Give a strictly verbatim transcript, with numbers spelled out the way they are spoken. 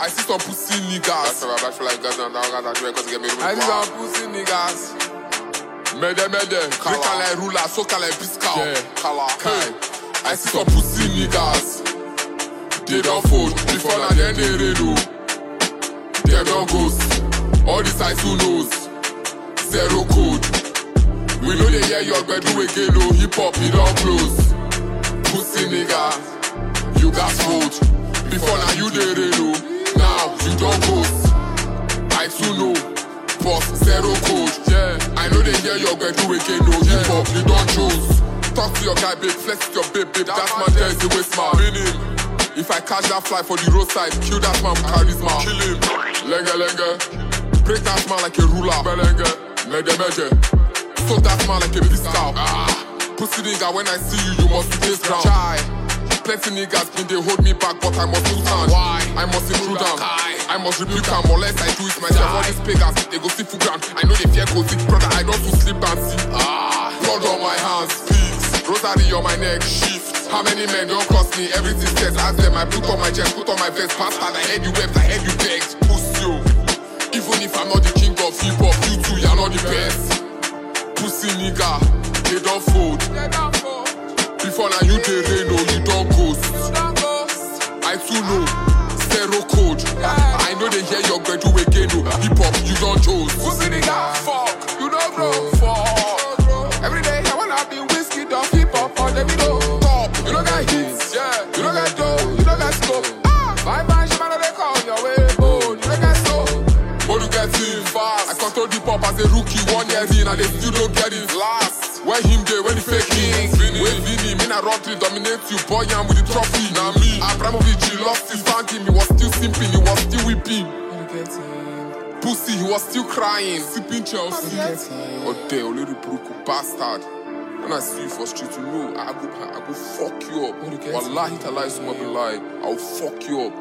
I see some pussy niggas. I feel like guys and guys are doing because get me. I see some pussy niggas. Mede mede, drink like ruler, so like biscow. Yeah, Kala. Hey, I see some pussy niggas. They don't fold before now then they redo. They don't ghost. All these eyes who knows. Zero code. We know they hear your bed do again, no hip hop, he don't close. Pussy nigga, you got food. Before now you they redo. Now you don't ghost. I too know. Boss zero code. Yeah, I know they hear your bed do again, no hip hop, you don't choose. Talk to your guy, babe, flex with your babe, babe. That man there is the waste man. Meaning, if I catch that fly for the roadside, kill that man with charisma. Kill him. Lenge lenge. Break that man like a ruler. Belenge. Mede mede. So that man like a pistol. Ah. Pussy nigga, when I see you, you must be this ground. Chai. Plenty niggas been they hold me back, but I must lose hand. Why? I must intrude them. I must rebuke them, unless I do it myself. All these pagans, they go see full ground. I know they fear cozy. Brother, I don't do sleep and see. Ah. Blood on my hands, peace. Rosary on my neck, shift. How many men don't cross me? Everything says, ask them. I put on my chest, put on my vest. Bastard, I heard you wept, I heard you begged. Pussy, yo. Even if I'm not the king of hip hop, you two, you're not the best. Pussy nigga, they don't fold. Before now you they rain, no, you don't ghost. I too know, zero code. I know they hear your girl do again, no. Hip hop, you don't chose. Pussy nigga, fuck, you don't grow, fuck. Every day I wanna be whiskey, don't hip hop, or let me know. Top, you don't got hits, yeah. You don't got dough, you don't got scope. Ah, bye bye, she man, they call your way, oh, you don't got soap. But you get it fast. I control hip hop as a rookie, one year in, and they still don't get it last. Where him there, when the fake king. When Vinny, me na run to dominate you, boy, I'm with the trophy. Now me, Abramovich, he lost his banking, he was still simping, he was still weeping. Pussy, he was still crying, sipping Chelsea. Oh, there, little broke bastard. When I see you for street, you know, I go, I go fuck you up. Wallahi, tala is my lie. I'll fuck you up.